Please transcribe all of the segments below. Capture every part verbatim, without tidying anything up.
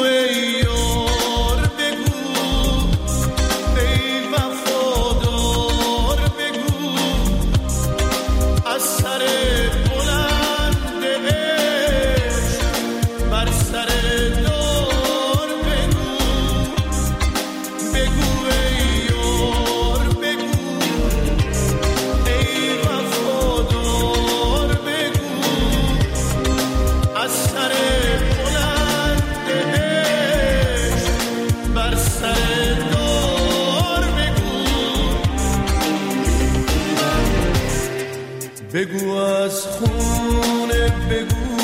بگو از خونه، بگو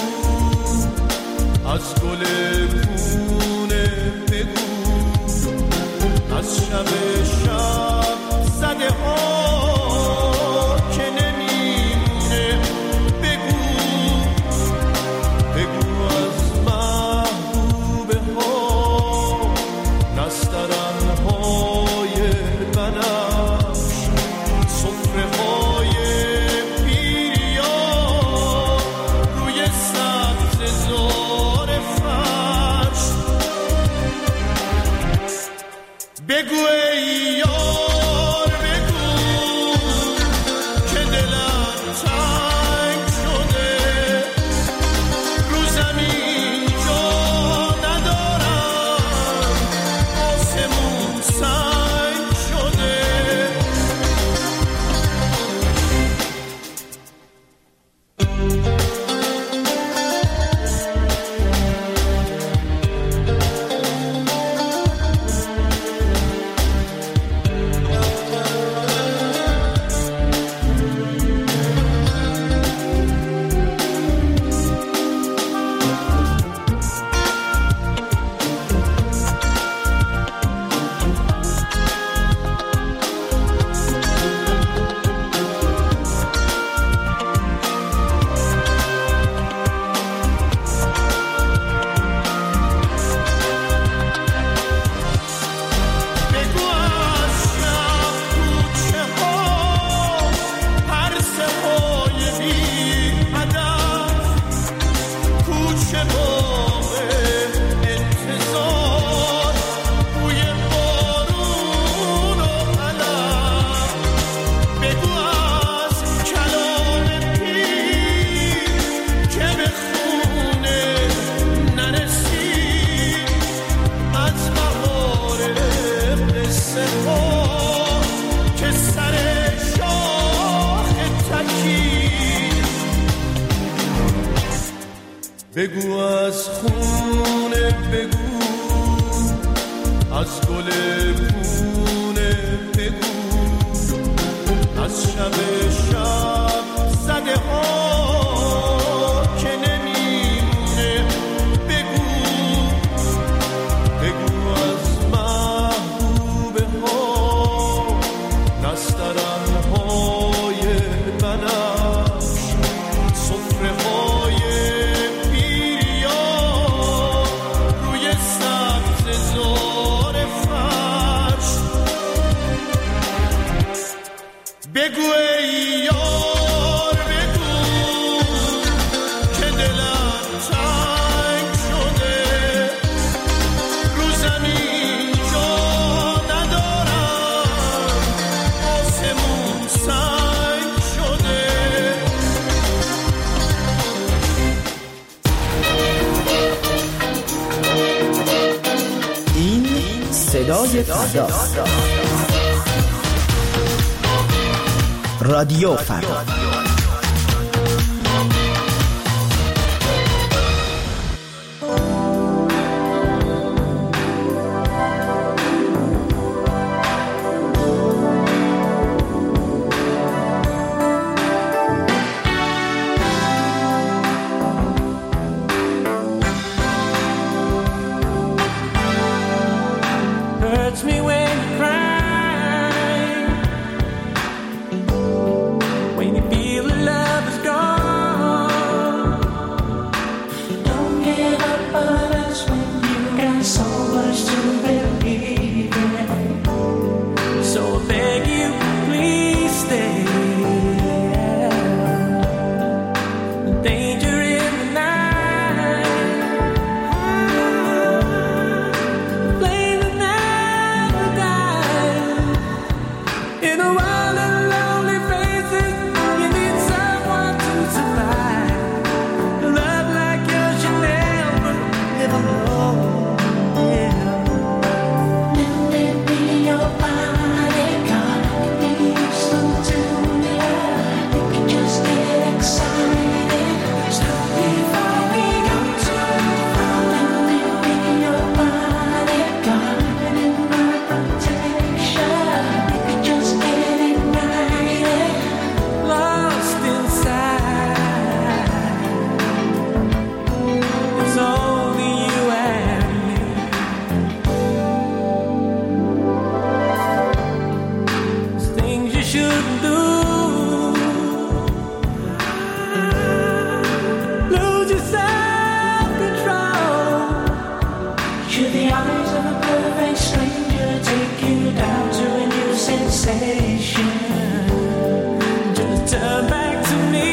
از گل پونه، بگو از شب شب زده ها که نمیمونه، بگو بگو از محبوبه ها نسترن های بنفش، صفره های بگو ای یار، بگو که دلم تنگ شده، رو زمین جا ندارم، آسمون سنگ شده. بگو از خونه، بگو از گل پونه، بگو از شب شب زده ها که نمیمونه، بگو بگو از محبوبه ها نسترن های بنفش، صفره های بگو ای یار، بگو که دلم تنگ شده، رو زمین جا ندارم، آسمون سنگ شده. این صدای فردا، رادیو فردا. Feel Could the eyes of a perfect stranger take you down to a new sensation? Just turn back to me.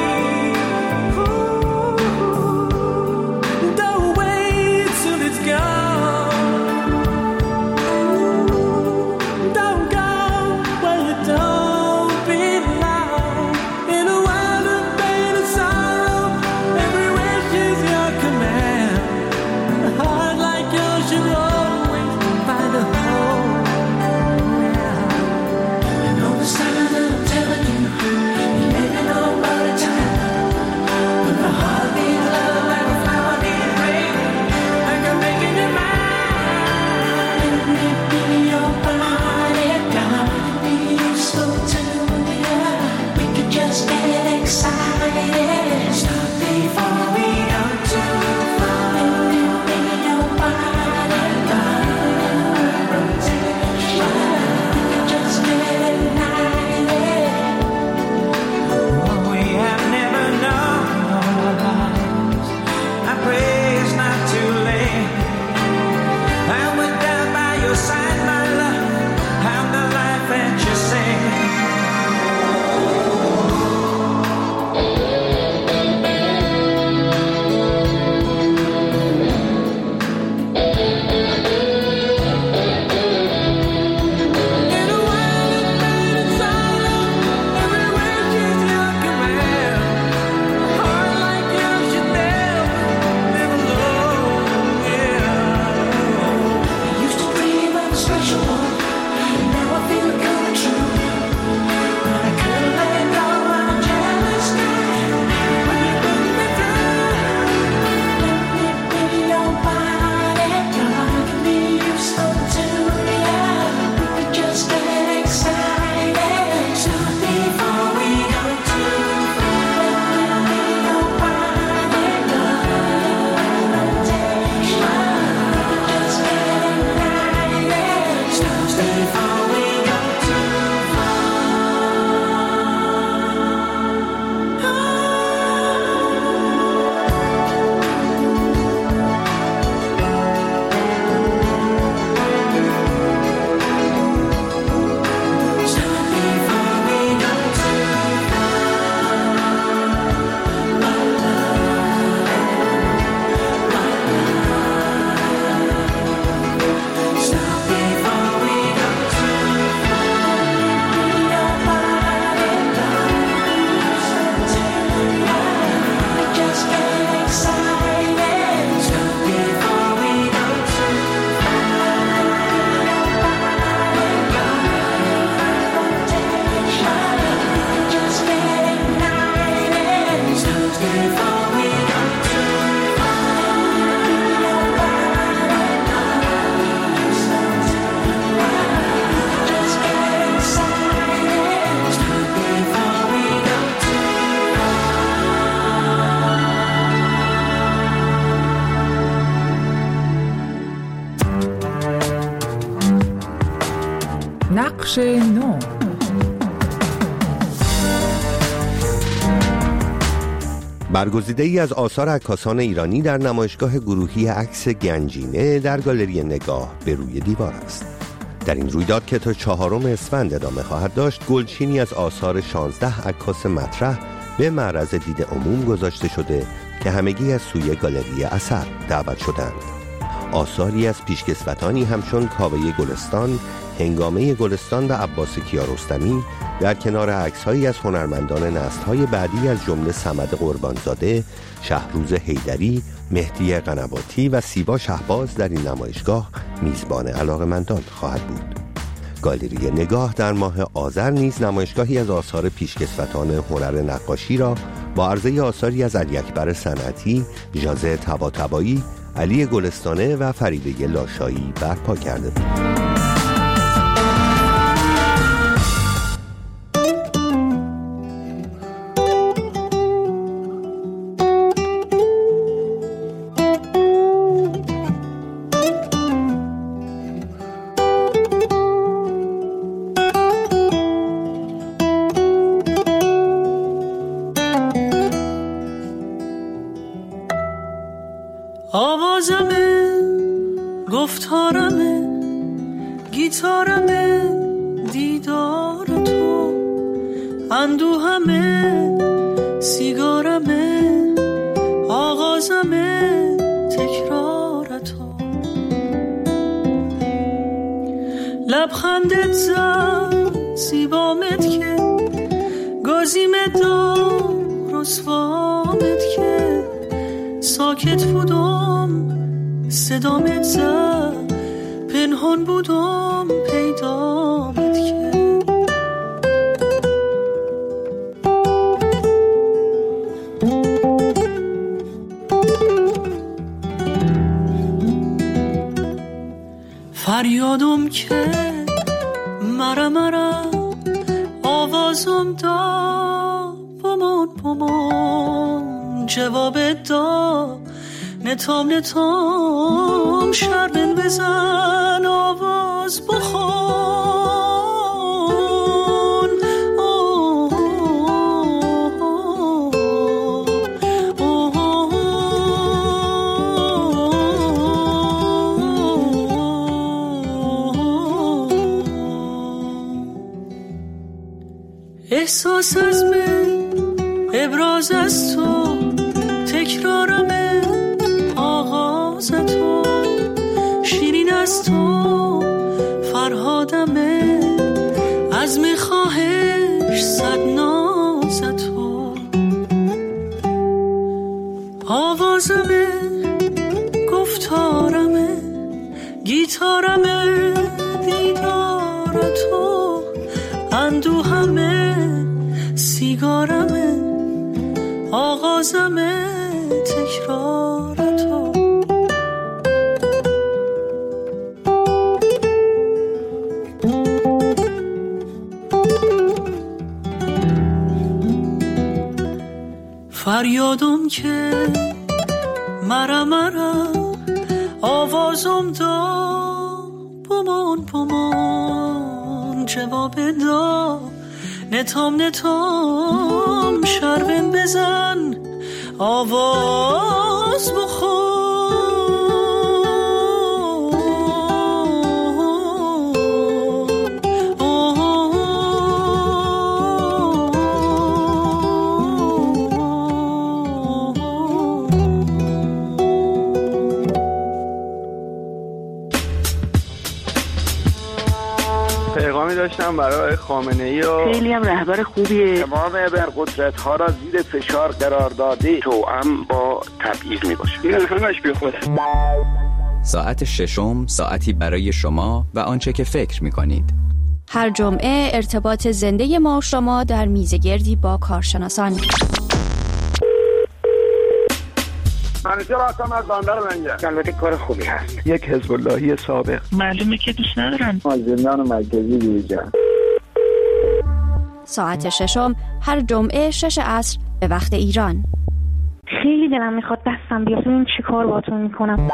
نقش نو. برگزیده ای از آثار عکاسان ایرانی در نمایشگاه گروهی عکس گنجینه در گالری نگاه به روی دیوار است. در این رویداد که تا چهارم اسفند ادامه خواهد داشت، گلچینی از آثار شانزده عکاس مطرح به معرض دید عموم گذاشته شده که همگی از سوی گالری اثر دعوت شدند. آثاری از پیشکسوتانی همچون کاوه گلستان، هنگامه گلستان و عباس کیارستمی در کنار عکس‌هایی از هنرمندان نسل‌های بعدی از جمله صمد قربانزاده، شهروز حیدری، مهدی قنواتی و سیوا شهباز در این نمایشگاه میزبان علاقه‌مندان خواهد بود. گالری نگاه در ماه آذر نیز نمایشگاهی از آثار پیشکسوتان هنر نقاشی را با عرضه آثاری از علی اکبر صنعتی، ژازه طباطبایی، علی گلستانه و فریده لاشایی برپا کرده بود. آوازمه گفتارمه گیتارمه دیدار تو، اندوهمه سیگارمه آغازمه تکرار تو، لبخندت زد زیبامت که گازیمت دار رسوامت که ساکت بودم صدامت زد پنهان بودم پیدامت که فریادم که مرا مرا آوازم دا بمان بمان جواب دا نتام نتام شربن بزن آواز بخون اوه اوه احساس از من ابراز از تو تکرارمه آغاز تو شیرین از تو فرهادمه از میخواهش صد ناز تو آوازمه گفتارمه گیتارمه دیدار تو اندوهمه سیگارمه آغازمه تکرار تو فریادم که مرا مرا آوازم دا بمان بمان جواب دا نتام نتام شربن بزن آواز بخون پیغامی داشتم برای خامنه‌ای و خیلی هم رهبر خوبیه. تمام ابرقدرت‌ها را زیر فشار قرار داده توأم با تبعیض میباشه. این همش بیخوده. ساعت ششم ساعتی برای شما و آنچه که فکر می‌کنید. هر جمعه ارتباط زنده ما و شما در میزگردی با کارشناسان. منیجر هستم از بندر منجر. البته کار خوبی هست. یک حزب اللهی سابق. معلومه که دوست ندارن. از زندان مرکزی بیرون. ساعت ششم هر جمعه شش عصر به وقت ایران. خیلی دلم میخواد دستم بیاد ببین چی کار باهاتون میکنم.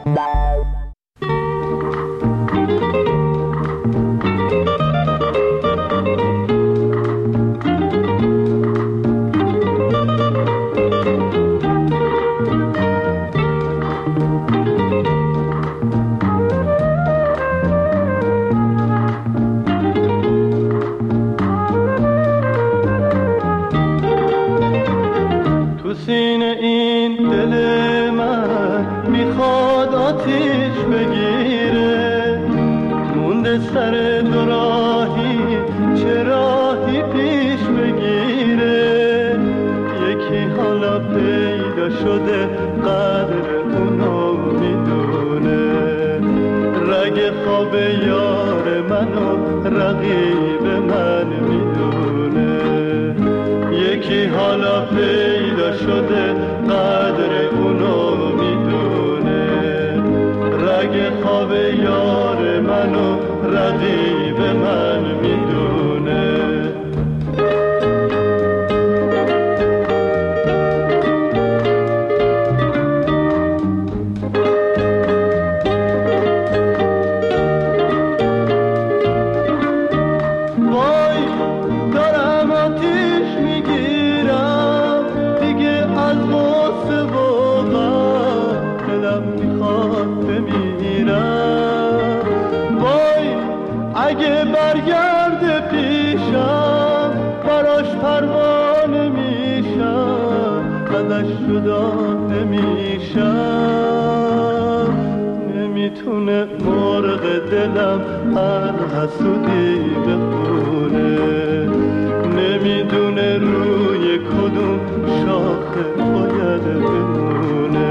سینه این دل من میخواد آتیش بگیره، مونده سر دو راهی چه راهی پیش بگیره، یکی حالا پیدا شده قدر اونو میدونه، رگ خواب یار منو رقیب من میدونه، یکی حالا پیدا شده قدر اونو میدونه، رگ خواب یار منو رقیب من میدونه. میخواد بمیرم اگه برگرده پیشم براش پروانه میشم، ازش جدا نمیشم. نمیتونه مرغ دلم هر حسودی بخونه، نمیدونه روی کدوم شاخه باید بمونه.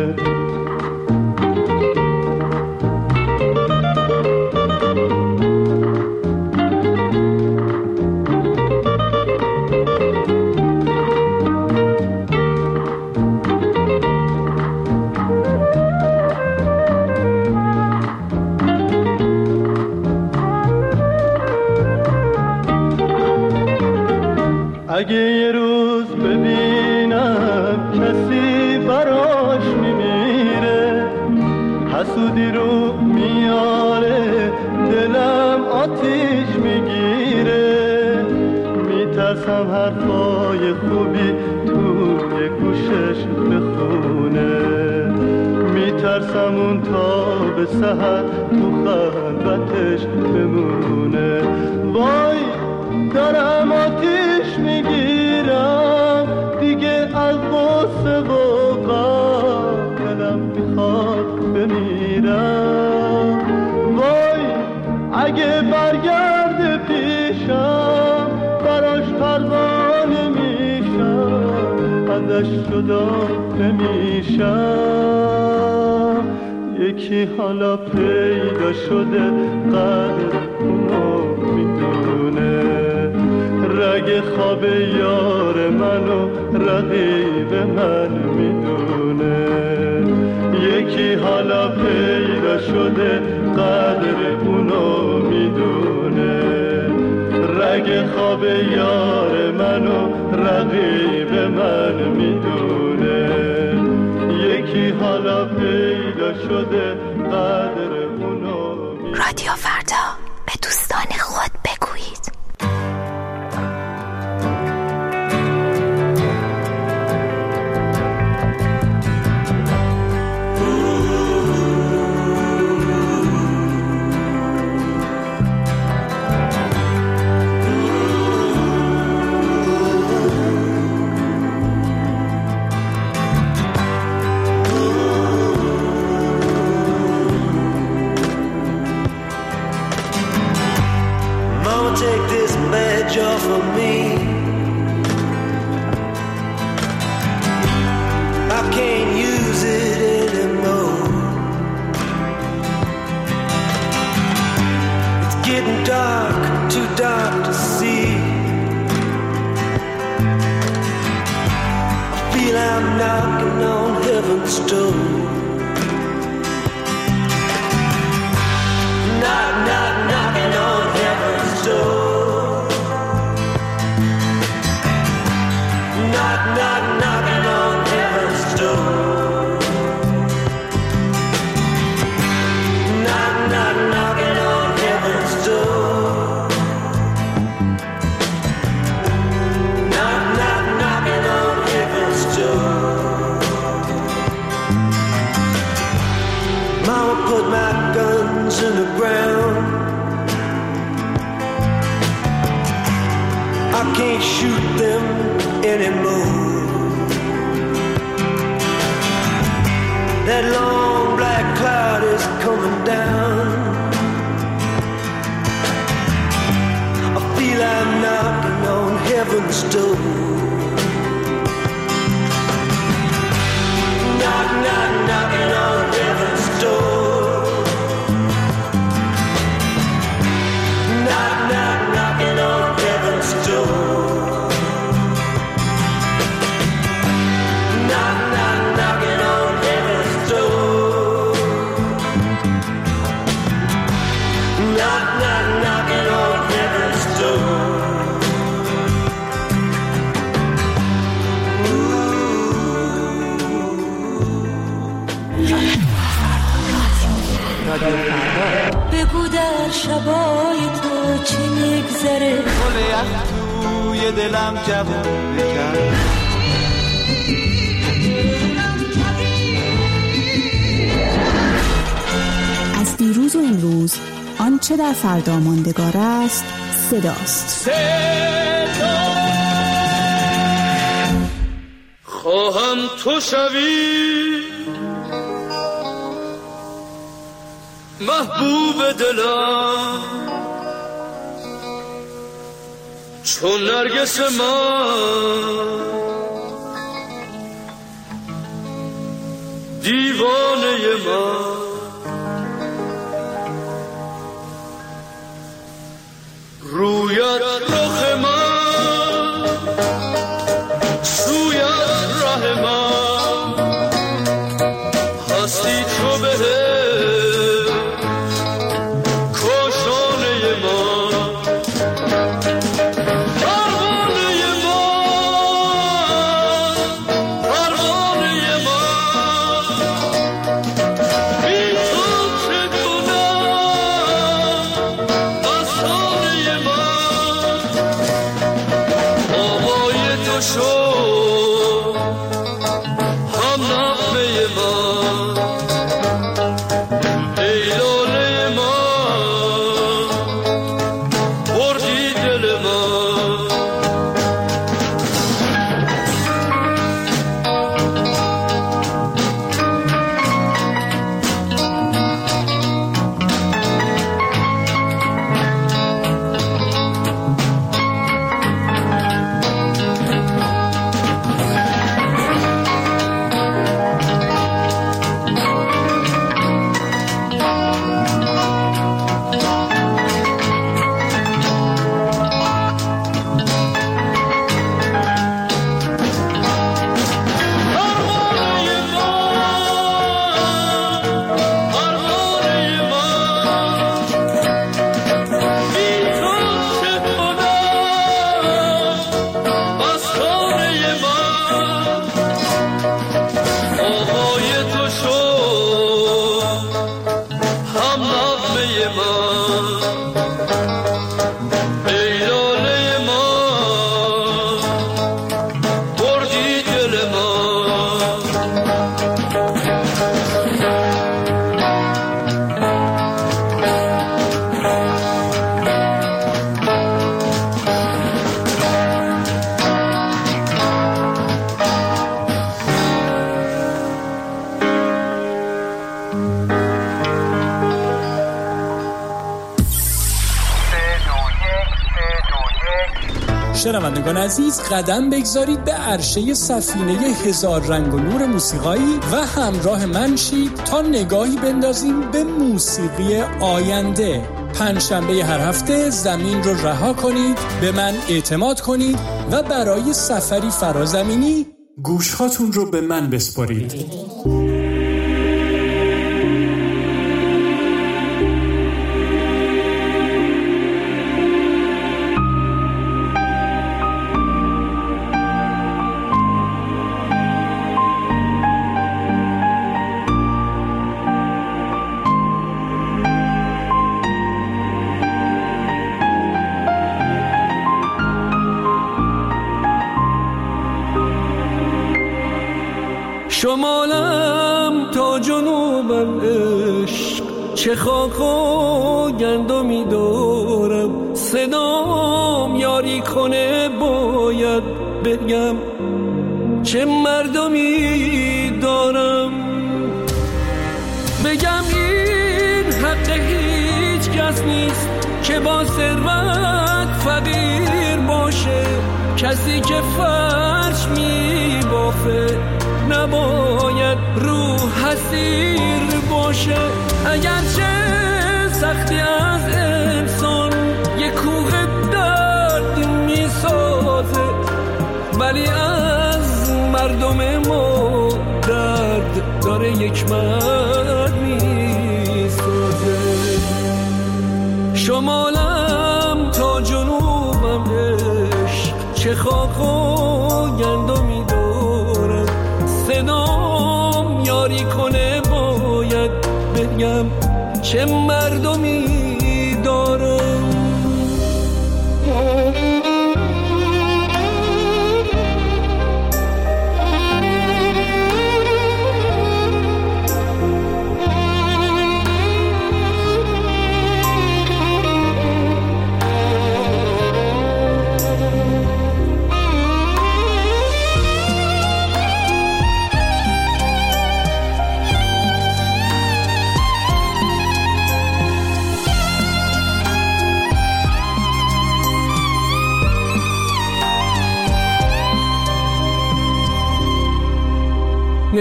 اگه یه روز ببینم کسی براش میمیره، حسودی رو میاره دلم آتیش میگیره. میترسم حرفای خوبی توی گوشش بخونه، میترسم اون تا به سحر تو خلوتش بمونه. وای دارم آتیش میگیرم دیگه از غصه و غم، دلم میخواد بمیرم. وای اگه برگرده پیشم براش پروانه میشم، ازش جدا نمیشم. یکی حالا پیدا شده قدر اونو میدونه، رگ خواب یار منو رقیب من میدونه. یکی حالا پیدا شده قدر اونو میدونه، رگ خواب یار منو رقیب من میدونه. یکی حالا پیدا شده قدر اونو میدونه. رادیو فردا، به دوستان خود بگویید. Off of me, I can't use it anymore. It's getting dark, too dark to see. I feel I'm knocking on heaven's door. Knock, knock, knocking on heaven's door. Knock, knock, knocking on heaven's door. Knock, knock, knocking on heaven's door. Knock, knock, knocking on heaven's door. Mama put my guns in the ground. I can't shoot them anymore. That long black cloud is coming down. I feel I'm knocking on heaven's door. Knock, knock, knocking on heaven's door. Knock, knock, knocking on heaven's door. Knock, knock, knocking on heaven's door. Knock, knock, knocking on heaven's door. بگو در شبای تو چی میگذره، گل یخ توی دلم جوون بکرد. از دیروز و امروز آنچه در فردا ماندگار است صداست. صدا خواهم تو شوی محبوب دلم، چون نرگس من دیوانه من، رویت رخ من سویت ره من، هستی تو به شنوندگان عزیز، قدم بگذارید به عرشه سفینه هزار رنگ و نور موسیقایی و همراه من شید تا نگاهی بندازیم به موسیقی آینده. پنجشنبه هر هفته زمین رو رها کنید، به من اعتماد کنید و برای سفری فرازمینی گوشهاتون رو به من بسپارید. شمالم تا جنوبم عشق، چه خاک و گندمی دارم، صدام یاری کنه باید بگم چه مردمی دارم، بگم این حق هیچ کس نیست که با ثروت فقیر باشه، کسی که فرش می بافه نباید رو حسیر باشه، اگرچه سختی از انسان یک کوه درد می سازه، ولی از مردم ما درد داره یک مرد می سازه. شمالم تا جنوبم عشق، چه خاک و گندمی دارم، صدام یاری کنه باید بگم چه مردمی دارم.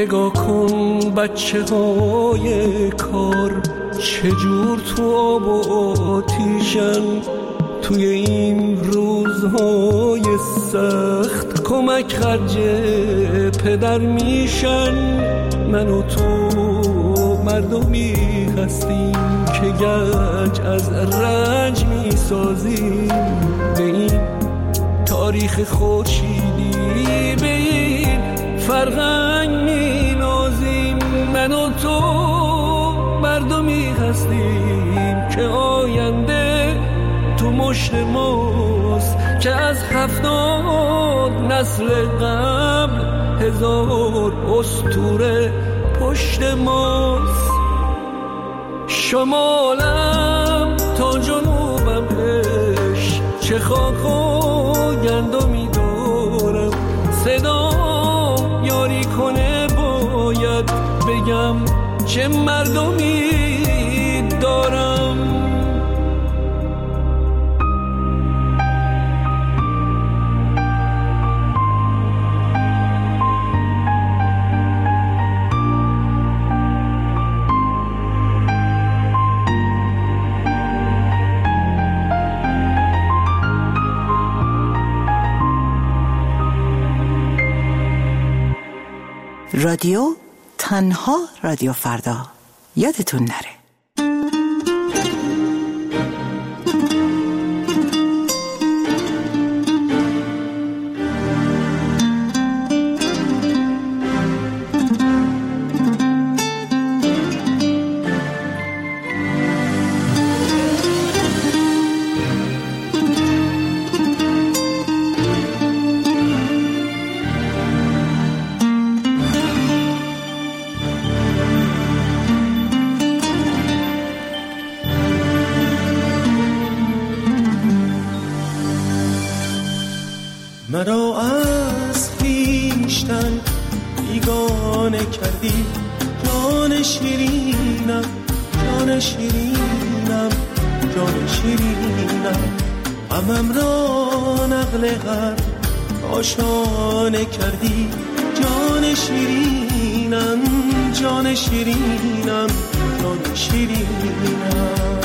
نگاه کن بچه های کار چجور تو آب و آتیشن، توی این روزهای سخت کمک خرج پدر میشن. من و تو مردمی هستیم که گنج از رنج میسازیم، به این تاریخ خورشیدی به این فرهنگ مینازیم. من و تو مردمی هستیم که آینده تو مشت ماست، که از هفتاد نسل قبل هزار اسطوره پشت ماست. شمالم تا جنوبم عشق، چه خاک و گندمی دارم، صدا یاری کنه باید بگم چه مردمی دارم. رادیو تنها رادیو فردا، یادتون نره. مرا از خویشتن بیگانه کردی، جان شیرینم جان شیرینم جان شیرینم، غمم را نقل هر آشانه کردی، جان شیرینم جان شیرینم جان شیرینم.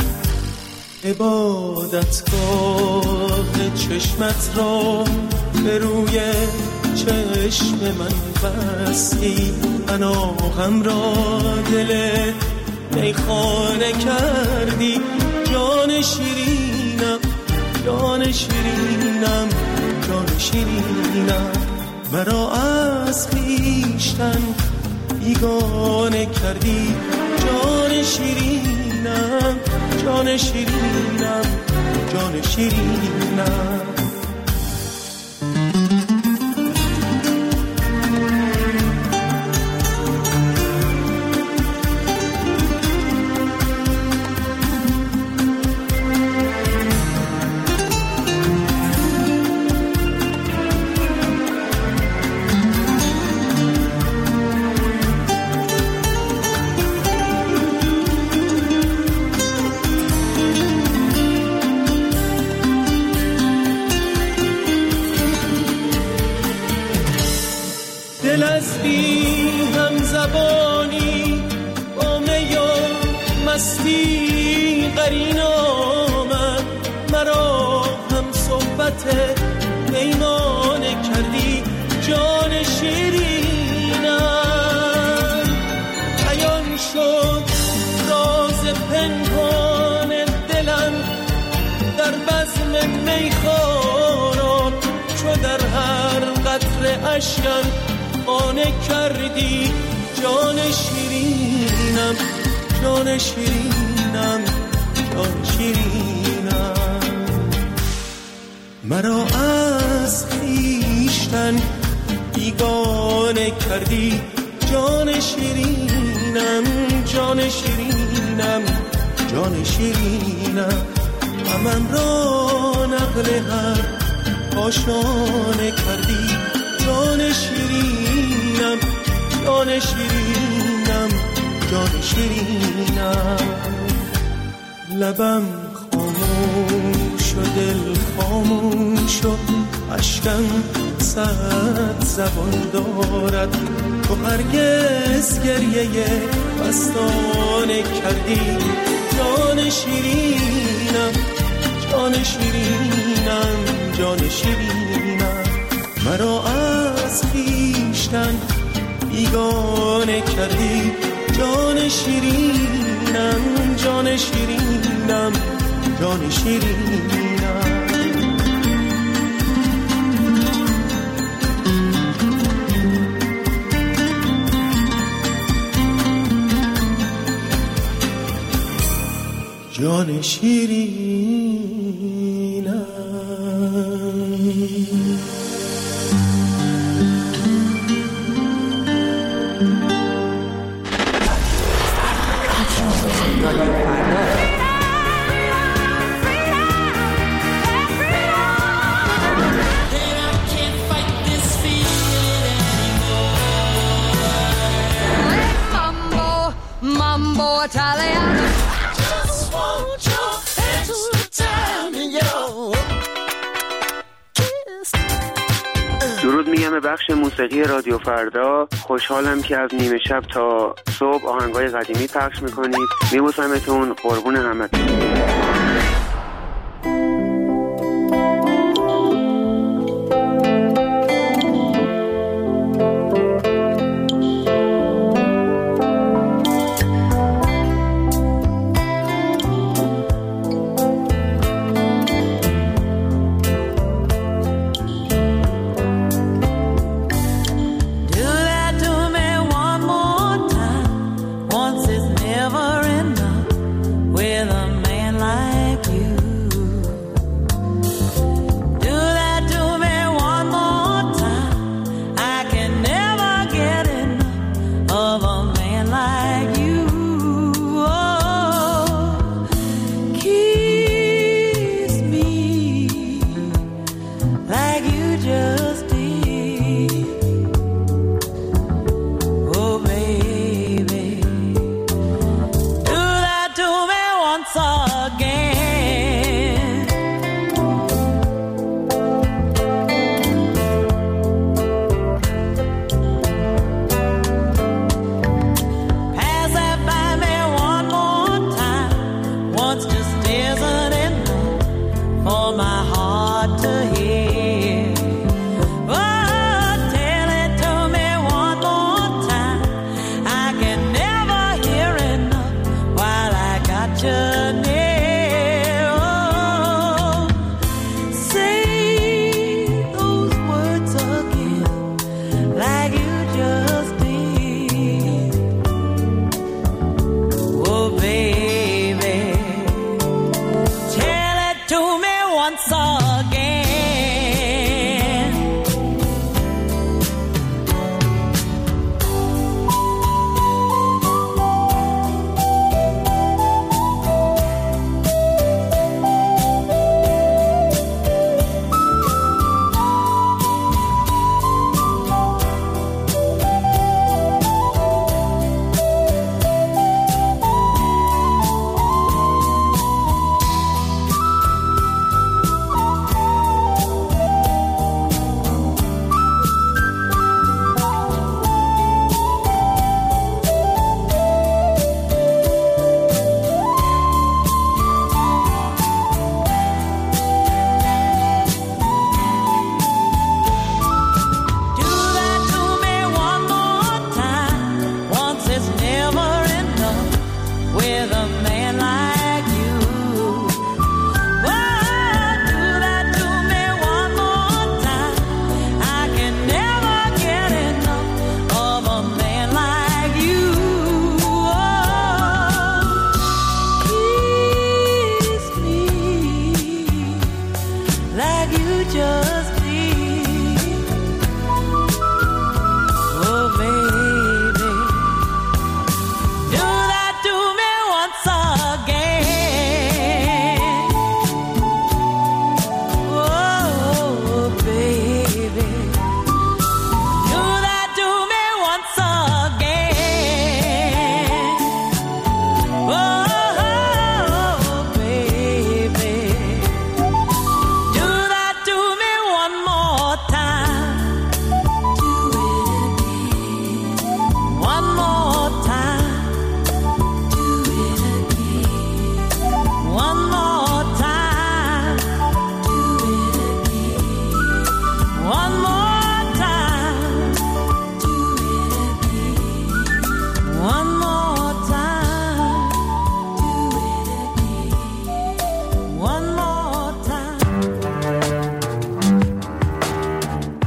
عبادتگاه چشمت را به روی چشم من بستی، پناهم را دل میخانه کردی، جان شیرینم جان شیرینم جان شیرینم. مرا از خویشتن بیگانه کردی، جان شیرینم جان شیرینم جان شیرینم. دل از بی هم زبانی با می و مستی قرین آمد، مرا هم صحبت پیمانه کردی، جان شیرینم. عیان شد راز پنهان دلم در بزم میخواران، چو در هر قطره اشکم خانه کردی، جان شیرینم جان شیرینم جان شیرینم. مرا از خویشتن بیگانه کردی، جان شیرینم جان شیرینم جان شیرینم. غمم را نقل هر آشانه کردی، جان شیرینم جان شیرینم جان شیرینم. لبم خاموش و دل خاموش و اشکم صد زبان دارد. تو هرگز گریه مستانه کردی. جان شیرینم جان شیرینم جان شیرینم، مرا از خویشتن بیگانه کردی. جان شیرینم جان شیرینم جان شیرینم. جان شیرینم. درود میگم به بخش موسیقی رادیو فردا. خوشحالم که از نیمه شب تا صبح آهنگای قدیمی پخش میکنید. میبوسمتون، قربون همتون. Song.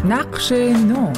نقش نو.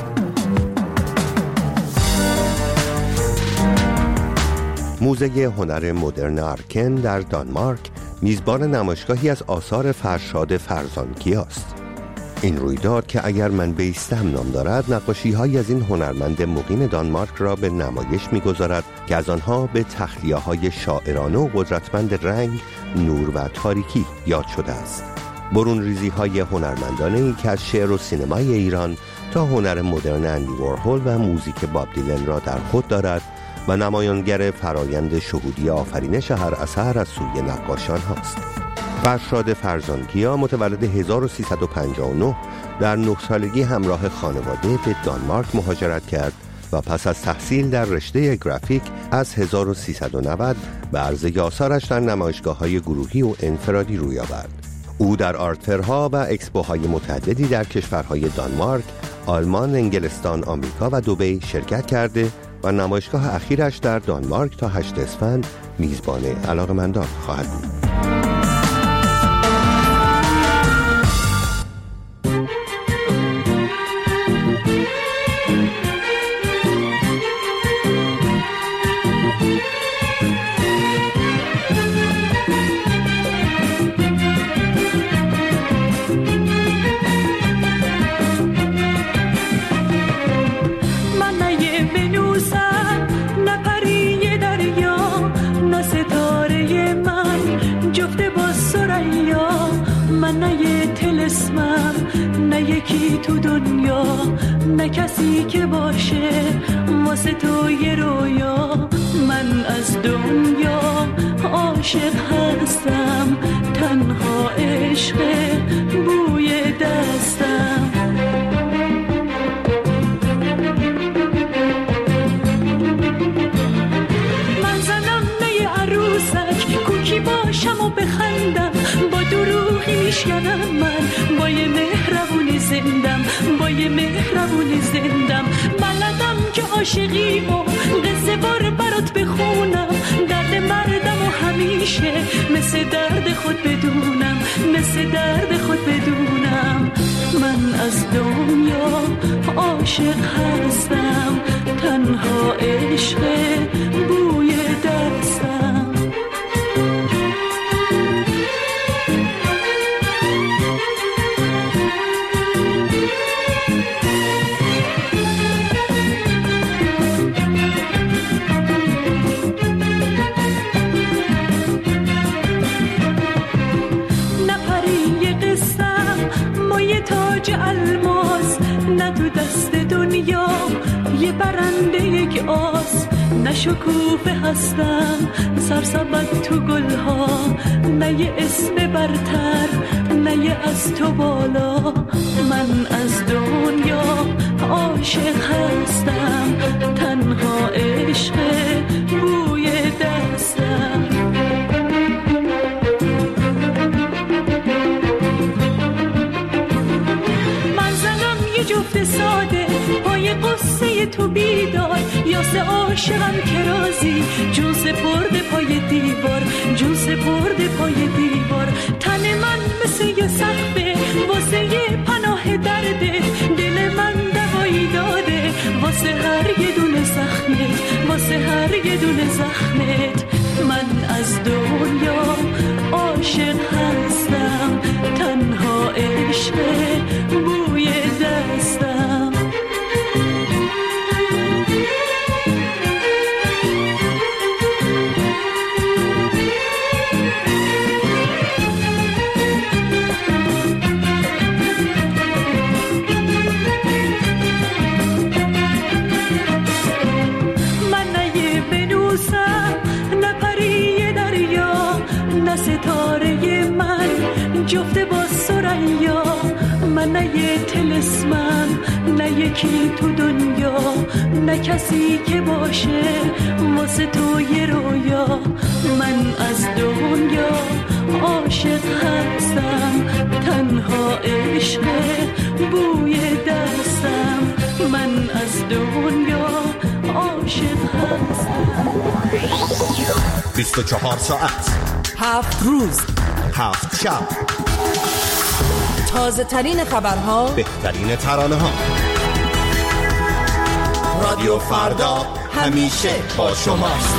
موزه هنر مدرن آرکن در دانمارک میزبان نمایشگاهی از آثار فرشاد فرزانکیا است. این رویداد که اگر من بیستم نام دارد، نقاشی‌هایی از این هنرمند مقیم دانمارک را به نمایش می‌گذارد که از آنها به تخلیه‌های شاعرانه و قدرتمند رنگ، نور و تاریکی یاد شده است. برون ریزی‌های هنرمندانه‌ای که از شعر و سینمای ایران تا هنر مدرن اندی وارهول و موزیک باب دیلن را در خود دارد و نمایانگر فرایند شهودی آفرینش هر اثر از سوی نقاشان هاست. فرشاد فرزانکیا متولد هزار و سیصد و پنجاه و نه در نه سالگی همراه خانواده به دانمارک مهاجرت کرد و پس از تحصیل در رشته گرافیک از هزار و سیصد و نود به عرضه آثارش در نمایشگاه‌های گروهی و انفرادی روی آورد. او در آرتفرها و اکسپوهای متعددی در کشورهای دانمارک، آلمان، انگلستان، آمریکا و دبی شرکت کرده و نمایشگاه اخیرش در دانمارک تا هشت اسفند میزبان علاقه‌مندان خواهد بود. یکی تو دنیا نه کسی که باشه واسه تو یه رویا. من از دنیا عاشق هستم، تنها عشق بوی دستم. من زنم نه عروسک، کوکی باشم و بخندم، با دروغی میشکنم من با یه مهربونی زندم، با یه مهربونی زندم. بلدم که عاشقی و قصه بار برات بخونم، درد مردم و همیشه مثل درد خود بدونم، مثل درد خود بدونم. من از دنیا عاشق هستم، تنها عشق بوی دستم. الماس نه تو دست دنیا یه برنده یک آس، نه شکوفه هستم سرسبد تو گلها، نه یه اسم برتر نه یه از تو بالا. من از دنیا عاشق هستم، تنها عشق بوی دستم. جفت ساده پای قصه تو بیدار، یاسه عاشقم که رازی جون سپرده پای دیوار، جون سپرده پای دیوار. تن من مثل یه سقفه واسه یه پناه درده، دل من دوایی داده واسه هر یه دونه زخمت، واسه هر یه دونه زخمت. من از دنیا عاشق هستم، تنها عشق بوی دستم. من نه یه بنوسم نه پری دریا، نه ستاره من جفته با سریا. من نه یه تلسمم نه یکی تو دنیا، نه کسی که باشه واسه تو یه رویا. من از دنیا عاشق هستم، تنها عشق بوی دستم. من از دنیا عاشق هستم. بیست و چهار ساعت، هفت روز، هفت شب، تازه ترین خبرها، بهترین ترانه ها. رادیو فردا همیشه با شماست.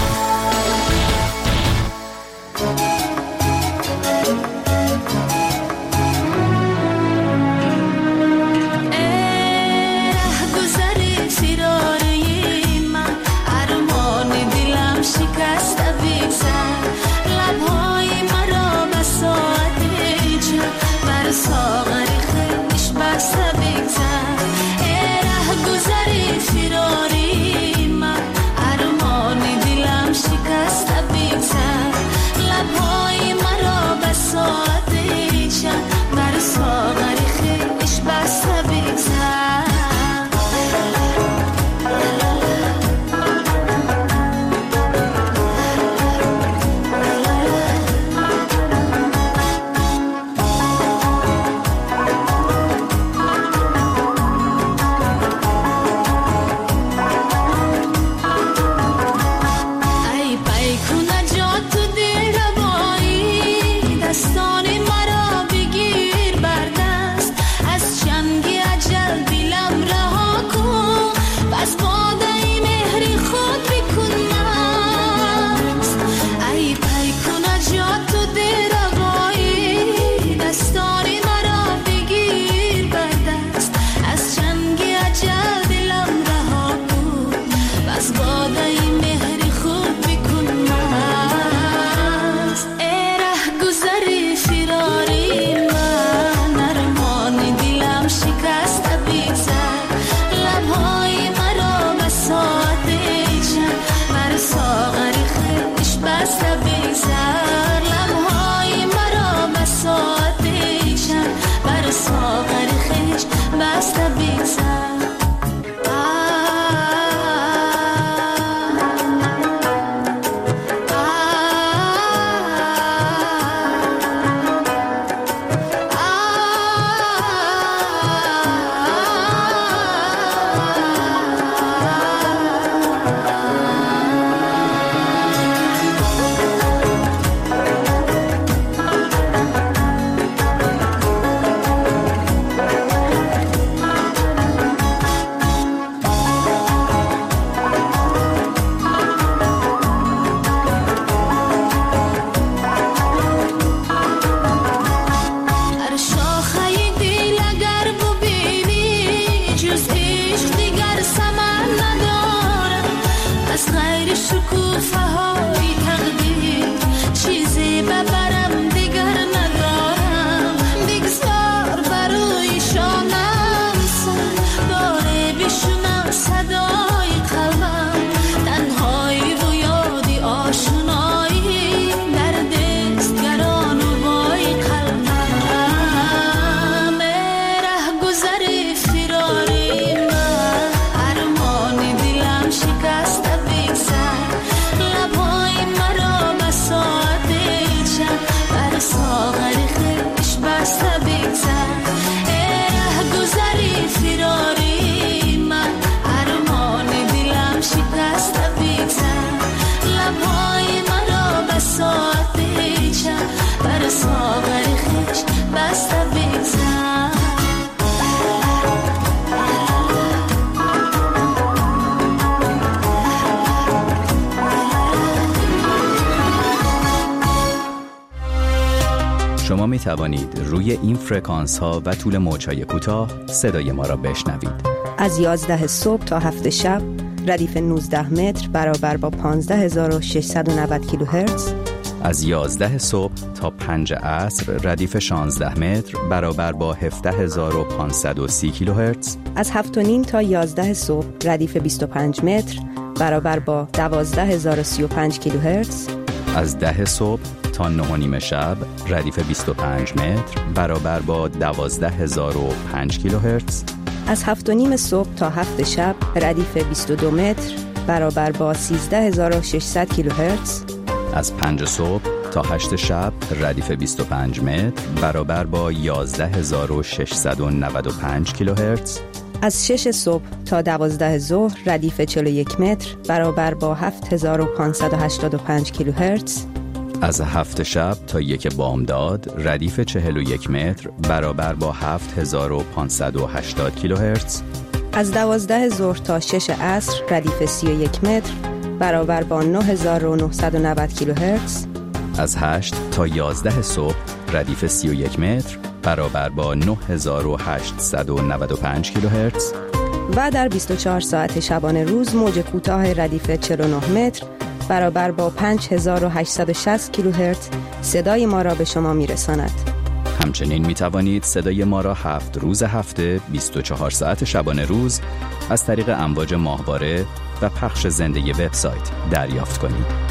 شما می توانید روی این فرکانس ها و طول موج‌های کوتاه صدای ما را بشنوید. از یازده صبح تا هفت شب ردیف نوزده متر برابر با پانزده هزار و ششصد و نود کیلوهرتز. از یازده صبح تا پنج عصر ردیف شانزده متر برابر با هفده هزار و پانصد و سی کیلوهرتز. از هفت و نیم تا یازده صبح ردیف بیست و پنج متر برابر با دوازده هزار و سی و پنج کیلوهرتز. از ده صبح تا نه و نیم شب ردیف بیست و پنج متر برابر با دوازده هزار و پنج کیلوهرتز. از هفت و نیم صبح تا هفت شب ردیف بیست و دو متر برابر با سیزده هزار و ششصد کیلوهرتز. از پنج صبح تا هشت شب ردیف بیست و پنج متر برابر با یازده هزار و ششصد و نود و پنج کیلوهرتز. از شش صبح تا دوازده ظهر ردیف چهل و یک متر برابر با هفت هزار و پانصد و هشتاد و پنج کیلوهرتز. از هفت شب تا یک بامداد ردیف چهل و یک متر برابر با هفت هزار و پانصد و هشتاد کیلوهرتز. از دوازده ظهر تا شش عصر ردیف سی و یک متر برابر با نه هزار و نهصد و نود کیلوهرتز. از هشت تا یازده صبح ردیف سی و یک متر برابر با نه هزار و هشتصد و نود و پنج کیلوهرتز. و در بیست و چهار ساعت شبانه روز موج کوتاه ردیف چهل و نه متر برابر با پنج هزار و هشتصد و شصت کیلوهرتز صدای ما را به شما میرساند. همچنین می توانید صدای ما را هفت روز هفته بیست و چهار ساعت شبانه روز از طریق امواج ماهواره و پخش زنده وبسایت دریافت کنید.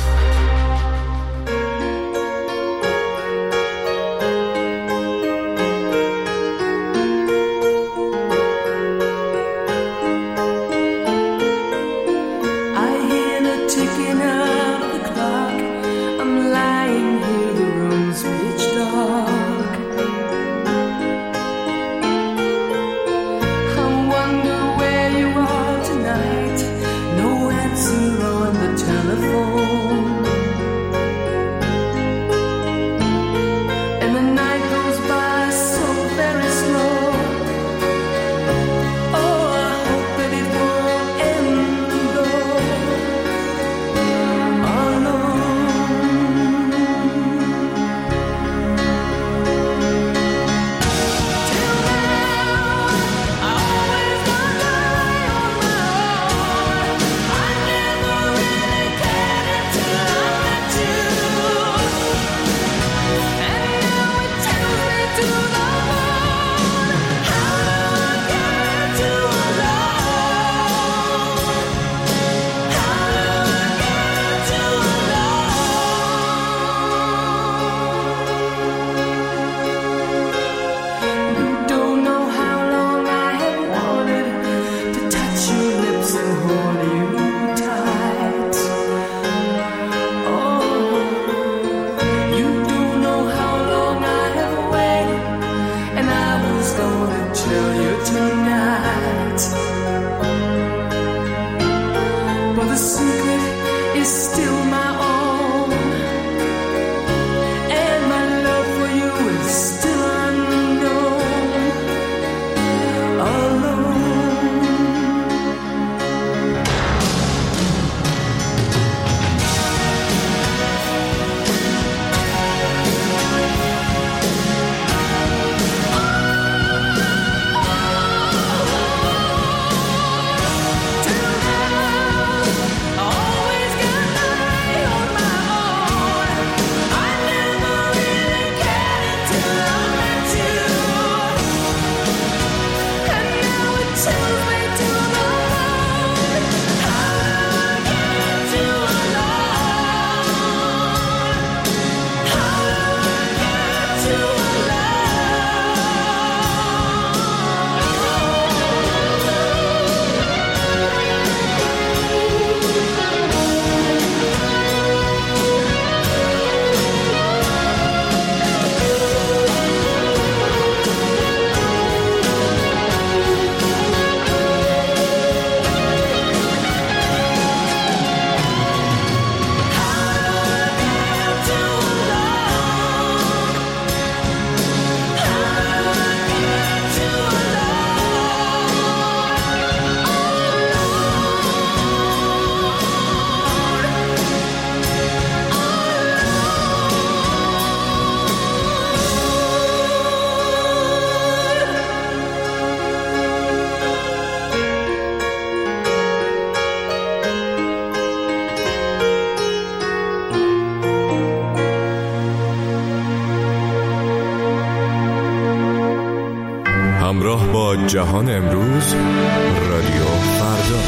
همراه با جهان امروز رادیو فردا.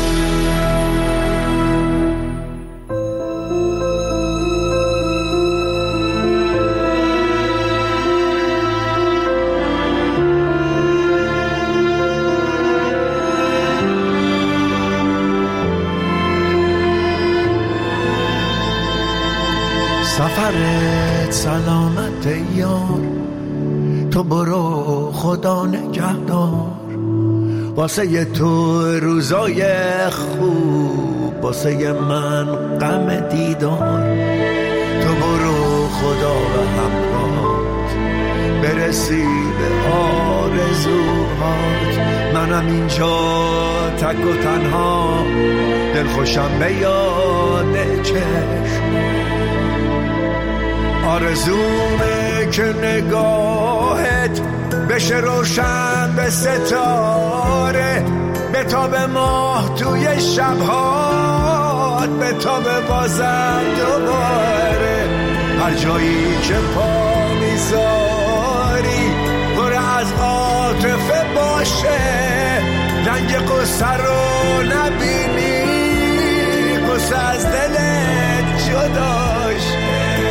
سفرت سلامت یار، تو برو خدا نگهدار، واسه تو روزای خوب، واسه من غم دیدار. تو برو برسی به آرزوهات. منم اینجا تک و تنها، دلخوشم به یاد چشم. آرزومه که نگاهت بشه روشن به ستاره، به تاب ماه توی شبهات، به تاب بازم دوباره. هر جایی که پا میذاری پر از عاطفه باشه، رنگ قصه رو نبینی، قصه از دلت جداشه.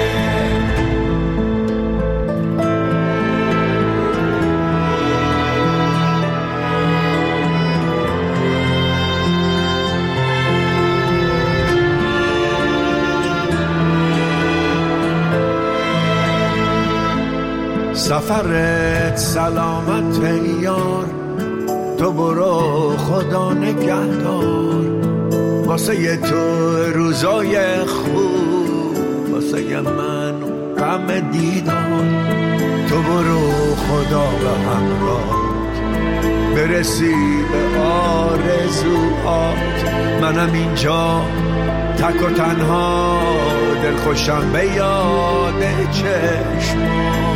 سفرت سلامت یار، تو برو خدا نگهدار. واسه ی تو روزای خوب، واسه ی من غم دیدار. تو برو خدا به همراه، برسی به آرزوهات. منم اینجا تک و تنها، دلخوشم به یاد چشمات.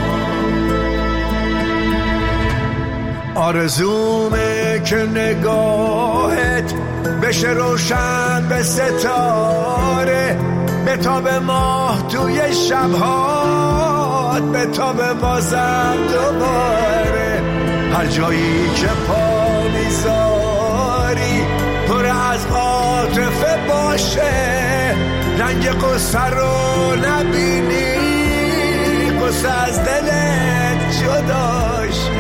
آرزومه که نگاهت بشه روشن به ستاره، به تاب ماه توی شبهات، به تاب بازم دوباره. هر جایی که پا میذاری پر از عاطفه باشه، رنگ قصه رو نبینی، قصه از دلت جداشه.